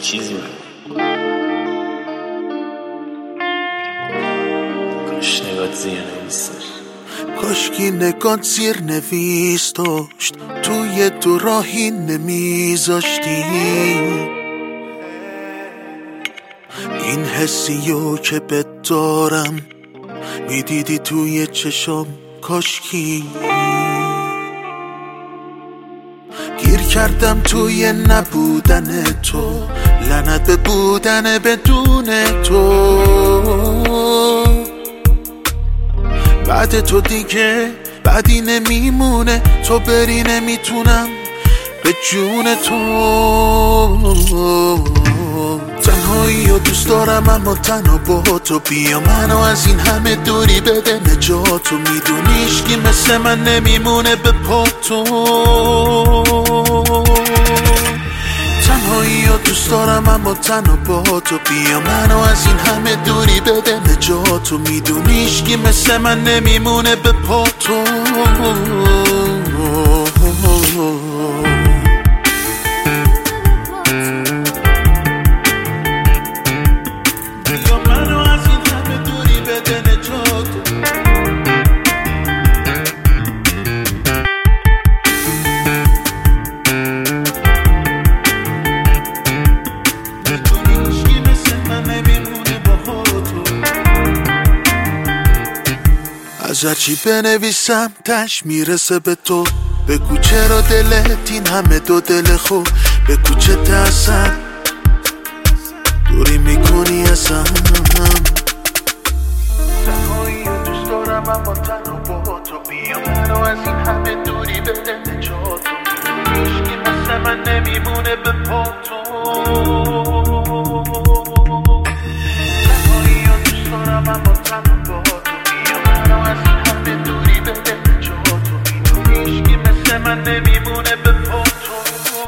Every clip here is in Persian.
چیزی من کاش نگات زیر نویس داشت، کاشکی نگات زیر نویس داشت، توی تو راهی نمیذاشتی. این حسیو که بهت دارم میدیدی توی چشام، کاشکی گیر کردم توی نبودن تو، لعنت به بودن بدون تو. بعد تو دیگه بعدی نمیمونه، تو بری نمیتونم به جون تو. تنهایی و دوست دارم اما تنها با تو، بیا منو از این همه دوری بده نجاتو. میدونیش که مثل من نمیمونه به پا تو. تنهایی و دوست دارم اما تنها با تو، بیا منو از این همه دوری بده نجاتو. میدونیش که مثل من نمیمونه به پا تو. از هرچی بنویسم تش میرسه به تو. بگو چرا دلت این همه دو دل خوب، بگو چه ترسم دوری میکنی ازم. تنهایی و دوست دارم اما تنها با تو، بیا منو از این همه دوری بده نجاتو. هیچکی مثل من نمیمونه به پا تو. تنهایی و دوست دارم اما تنها با تو، من نمیمونه به پا تو.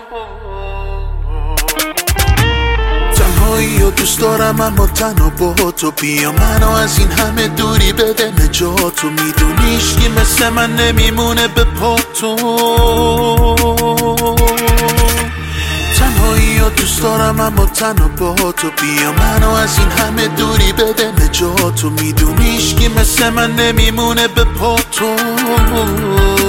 تنهایی و دوست دارم اما تنها با تو، بیا منو از این همه دوری بده نجاتو. میدونیش که مثل من نمیمونه به پا تو. تنهایی و دوست دارم اما تنها با تو، بیا منو از این همه دوری بده نجاتو. میدونیش که مثل من نمیمونه به پا تو.